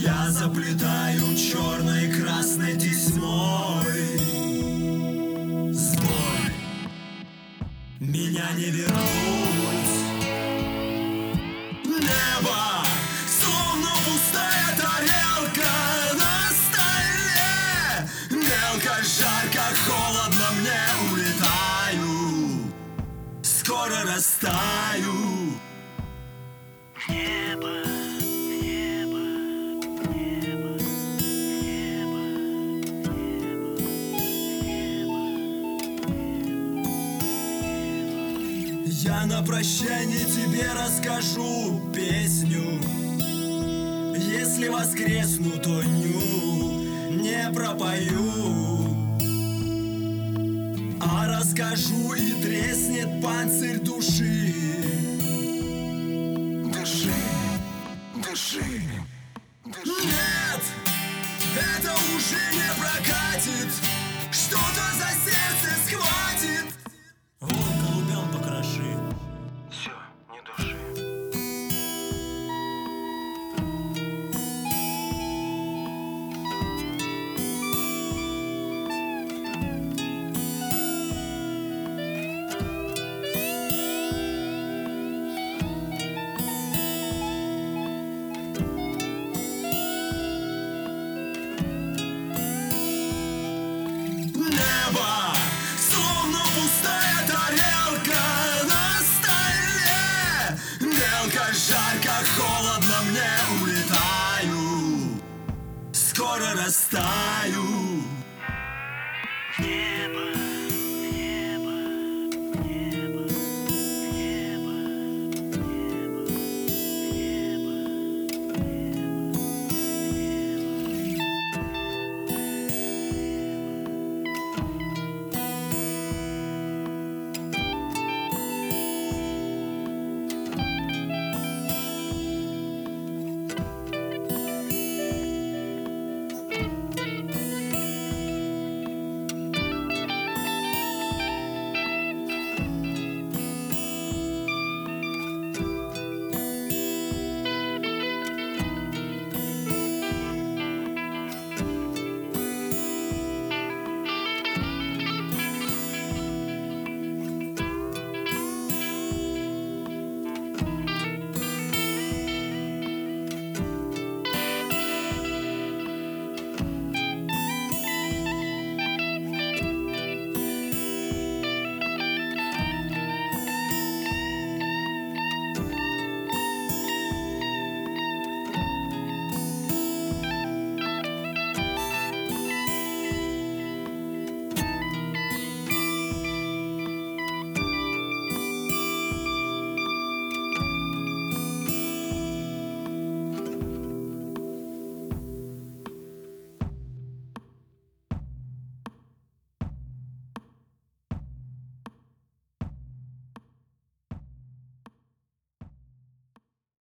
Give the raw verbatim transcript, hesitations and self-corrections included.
Я заплетаю черной красной тесьмой. Сбой, меня не вернуть. Небо, словно пустая тарелка на столе. Мелко, жарко, холодно мне, улетаю. Скоро растаю. Небо, небо, небо, небо, небо. Я на прощание тебе расскажу песню. Если воскресну, то ню не пропою, а расскажу, и треснет панцирь души. Дыши, дыши, дыши. Нет, это уже не прокатит. Что-то за сердце схватит. Вон голубям покроши. Все, не души. Небо, словно пустая тарелка на столе. Мелко, жарко, холодно мне, улетаю. Скоро растаю.